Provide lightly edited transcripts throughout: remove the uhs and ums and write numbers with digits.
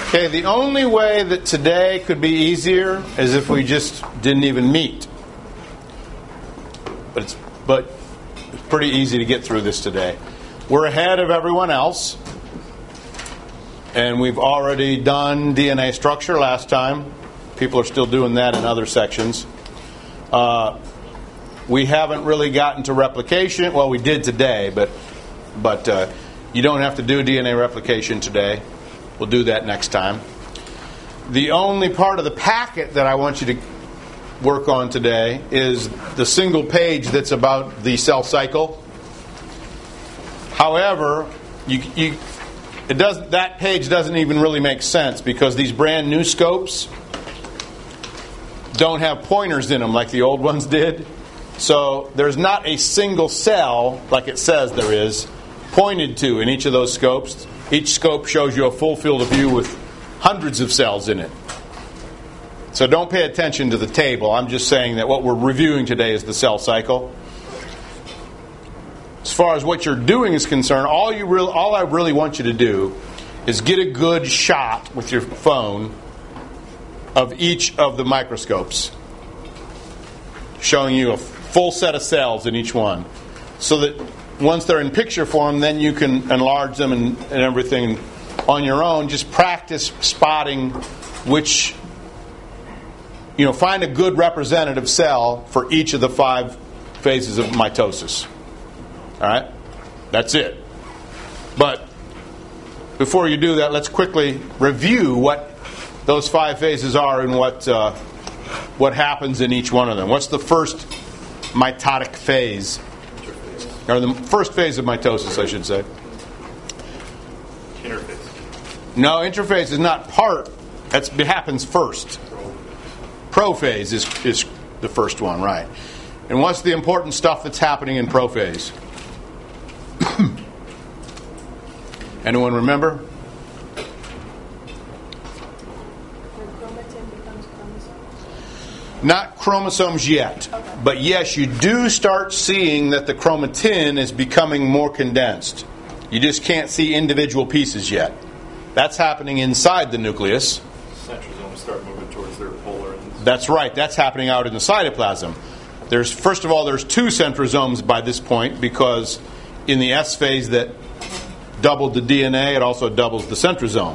Okay, the only way that today could be easier is if we just didn't even meet. But it's pretty easy to get through this today. We're ahead of everyone else. And we've already done DNA structure last time. People are still doing that in other sections. We haven't really gotten to replication. Well, we did today, but you don't have to do DNA replication today. We'll do that next time. The only part of the packet that I want you to work on today is the single page that's about the cell cycle. However, that page doesn't even really make sense because these brand new scopes don't have pointers in them like the old ones did. So there's not a single cell, like it says there is, pointed to in each of those scopes. Each scope shows you a full field of view with hundreds of cells in it. So don't pay attention to the table. I'm just saying that what we're reviewing today is the cell cycle. As far as what you're doing is concerned, all I really want you to do is get a good shot with your phone of each of the microscopes, showing you a full set of cells in each one, so that once they're in picture form, then you can enlarge them and everything on your own. Just practice spotting which, find a good representative cell for each of the 5 phases of mitosis. All right? That's it. But before you do that, let's quickly review what those 5 phases are and what happens in each one of them. What's the first mitotic phase? Or the first phase of mitosis, I should say. Interphase. No, interphase is not part. That happens first. Prophase is the first one, right? And what's the important stuff that's happening in prophase? Anyone remember? Not chromosomes yet. But yes, you do start seeing that the chromatin is becoming more condensed. You just can't see individual pieces yet. That's happening inside the nucleus. Centrosomes start moving towards their polar ends. That's right. That's happening out in the cytoplasm. First of all, there's 2 centrosomes by this point, because in the S phase that doubled the DNA, it also doubles the centrosome.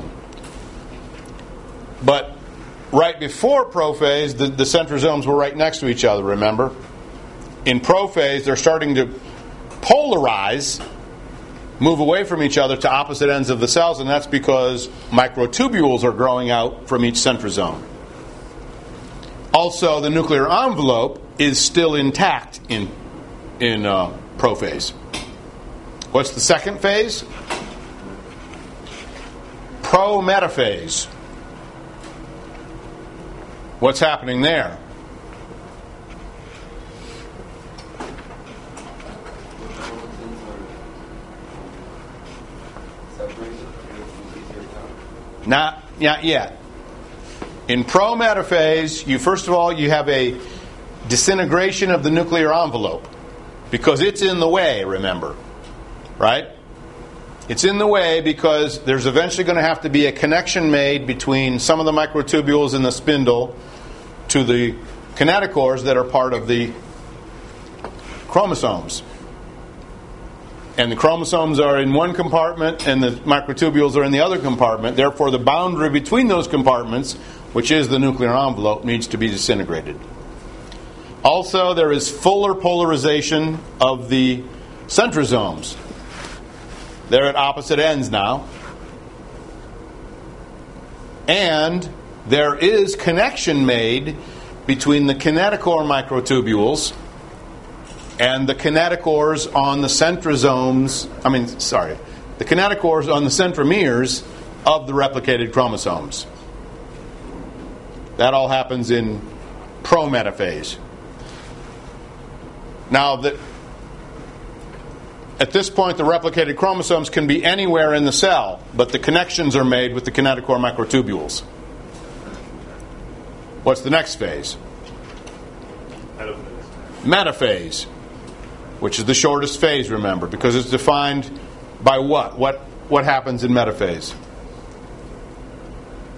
But right before prophase, the centrosomes were right next to each other, remember? In prophase, they're starting to polarize, move away from each other to opposite ends of the cells, and that's because microtubules are growing out from each centrosome. Also, the nuclear envelope is still intact in prophase. What's the second phase? Prometaphase. What's happening there? Not yet. In prometaphase, first of all, you have a disintegration of the nuclear envelope because it's in the way, remember. Right? It's in the way because there's eventually going to have to be a connection made between some of the microtubules in the spindle to the kinetochores that are part of the chromosomes. And the chromosomes are in one compartment and the microtubules are in the other compartment. Therefore, the boundary between those compartments, which is the nuclear envelope, needs to be disintegrated. Also, there is fuller polarization of the centrosomes. They're at opposite ends now. And there is connection made between the kinetochore microtubules and the kinetochores on the centrosomes, the kinetochores on the centromeres of the replicated chromosomes. That all happens in prometaphase. Now, at this point, the replicated chromosomes can be anywhere in the cell, but the connections are made with the kinetochore microtubules. What's the next phase? Metaphase, which is the shortest phase, remember, because it's defined by what? What happens in metaphase?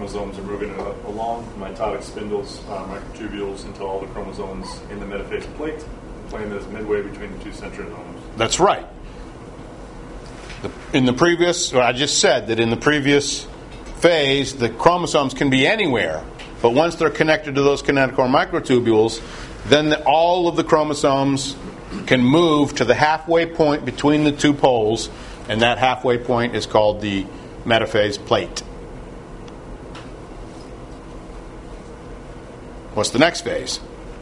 chromosomes are moving along the mitotic spindles, microtubules, until all the chromosomes in the metaphase plate claim as midway between the two centrosomes. That's right. I just said that in the previous phase, the chromosomes can be anywhere, but once they're connected to those kinetochore microtubules, then all of the chromosomes can move to the halfway point between the two poles, and that halfway point is called the metaphase plate. What's the next phase?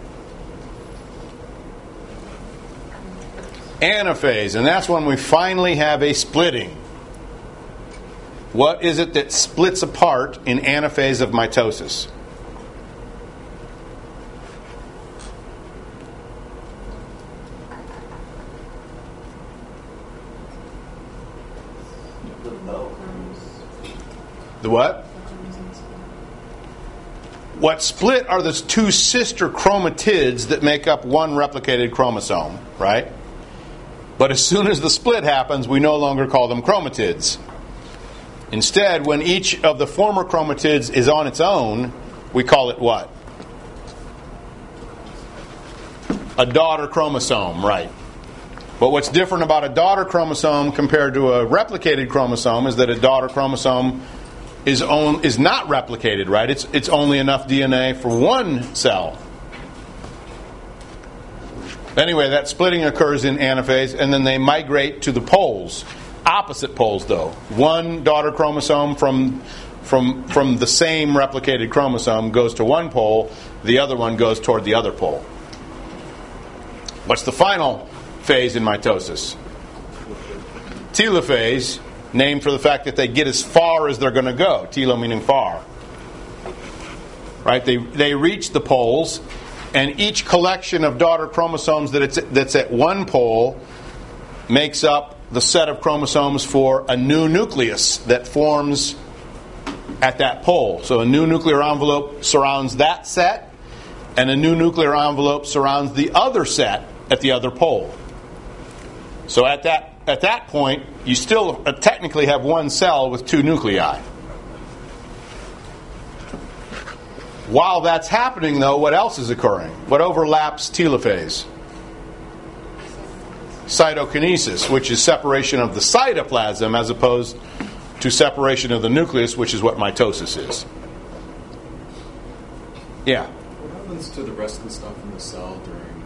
Anaphase, and that's when we finally have a splitting. What is it that splits apart in anaphase of mitosis? The what? What split are the two sister chromatids that make up one replicated chromosome, right? But as soon as the split happens, we no longer call them chromatids. Instead, when each of the former chromatids is on its own, we call it what? A daughter chromosome, right? But what's different about a daughter chromosome compared to a replicated chromosome is that a daughter chromosome is not replicated, right? It's only enough DNA for one cell. Anyway, that splitting occurs in anaphase, and then they migrate to the poles. Opposite poles, though. One daughter chromosome from the same replicated chromosome goes to one pole. The other one goes toward the other pole. What's the final phase in mitosis? Telophase, named for the fact that they get as far as they're going to go. Telo meaning far. Right? They reach the poles, and each collection of daughter chromosomes that's at one pole makes up the set of chromosomes for a new nucleus that forms at that pole. So a new nuclear envelope surrounds that set, and a new nuclear envelope surrounds the other set at the other pole. So at that point, you still technically have one cell with two nuclei. While that's happening, though, what else is occurring? What overlaps telophase? Cytokinesis, which is separation of the cytoplasm as opposed to separation of the nucleus, which is what mitosis is. Yeah? What happens to the rest of the stuff in the cell during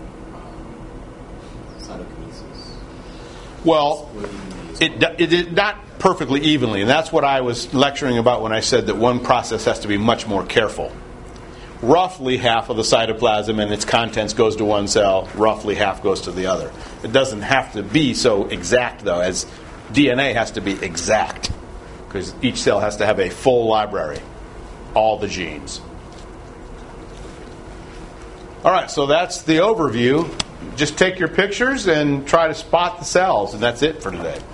cytokinesis? Well, it did not perfectly evenly, and that's what I was lecturing about when I said that one process has to be much more careful. Roughly half of the cytoplasm and its contents goes to one cell, roughly half goes to the other. It doesn't have to be so exact, though, as DNA has to be exact, because each cell has to have a full library, all the genes. All right, so that's the overview. Just take your pictures and try to spot the cells, and that's it for today.